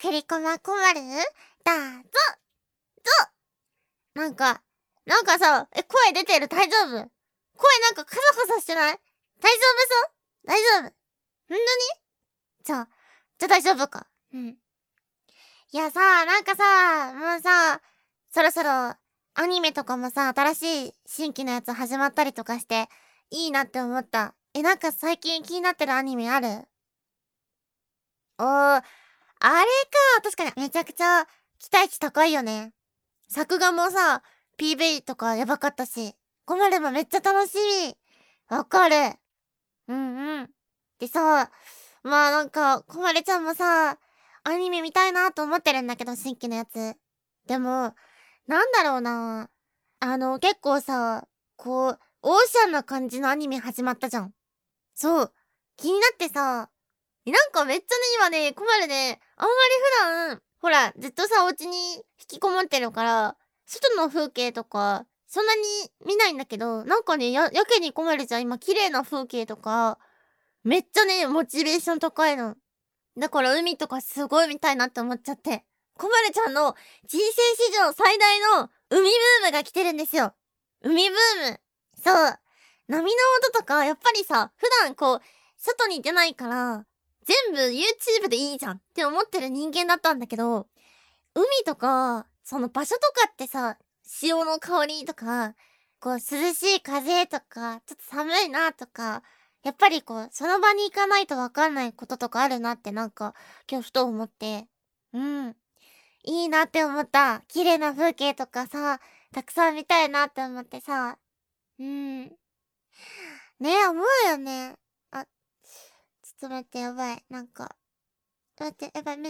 クリコマコマルだぞなんかさ、声出てる？大丈夫？声なんかカサカサしてない？大丈夫？大丈夫？ほんとに？じゃあ大丈夫か。うん。いやさ、なんかさ、もうさ、そろそろアニメとかもさ、新しい新規のやつ始まったりとかして、いいなって思った。なんか最近気になってるアニメある？おー、あれか。確かにめちゃくちゃ期待値高いよね。作画もさ、PV とかやばかったし、コマルもめっちゃ楽しみ。わかる。うんうん。でさ、まあなんか、コマルちゃんもさ、アニメ見たいなと思ってるんだけど、新規のやつ。でも、なんだろうな。結構さ、こう、オーシャンな感じのアニメ始まったじゃん。そう。気になってさ、なんかめっちゃね、今ね、コマルね、あんまり普段、ほら、ずっとさ、お家に引きこもってるから、外の風景とか、そんなに見ないんだけど、なんかね、やけにコマルちゃん今綺麗な風景とか、めっちゃね、モチベーション高いの。だから海とかすごい見たいなって思っちゃって。コマルちゃんの人生史上最大の海ブームが来てるんですよ。海ブーム。そう。波の音とか、やっぱりさ、普段こう、外に出ないから、全部 YouTube でいいじゃんって思ってる人間だったんだけど、海とか、その場所とかってさ、潮の香りとか、こう涼しい風とか、ちょっと寒いなとか、やっぱりこう、その場に行かないとわかんないこととかあるなってなんか、今日ふと思って、うん。いいなって思った。綺麗な風景とかさ、たくさん見たいなって思ってさ。うん。ねえ、思うよね。あ、ちょっと待って、やばい。なんか、待って、やばい、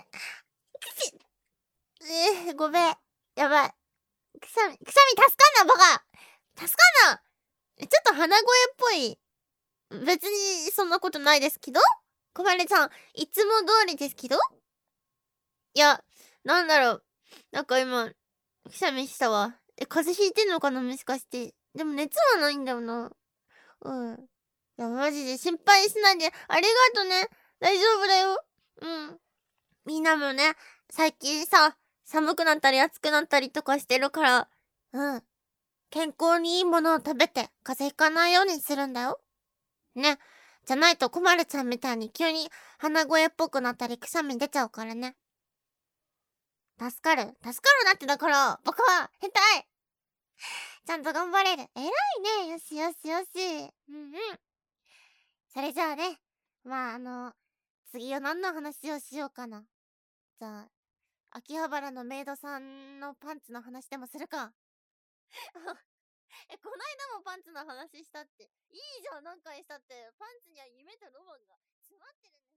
ごめん。やばい。くしゃみ助かんな、バカ助かんな。ちょっと鼻声っぽい。別にそんなことないですけど、小金さん、いつも通りですけど。いや、なんだろう。なんか今、くしゃみしたわ。風邪ひいてんのかな、もしかして。でも熱はないんだよな。うん。いや、マジで心配しないで。ありがとね。大丈夫だよ。うん。みんなもね、最近さ、寒くなったり暑くなったりとかしてるから、うん。健康にいいものを食べて風邪ひかないようにするんだよ。ね。じゃないとコマルちゃんみたいに急に鼻声っぽくなったりくしゃみ出ちゃうからね。助かるなってだから、バカ変態ちゃんと頑張れる。偉いね。よしよしよし。うんうん。それじゃあね。まあ次は何の話をしようかな。じゃあ、秋葉原のメイドさんのパンツの話でもするか。こないだもパンツの話したって。いいじゃん、何回したって。パンツには夢とロマンが詰まってるんだ。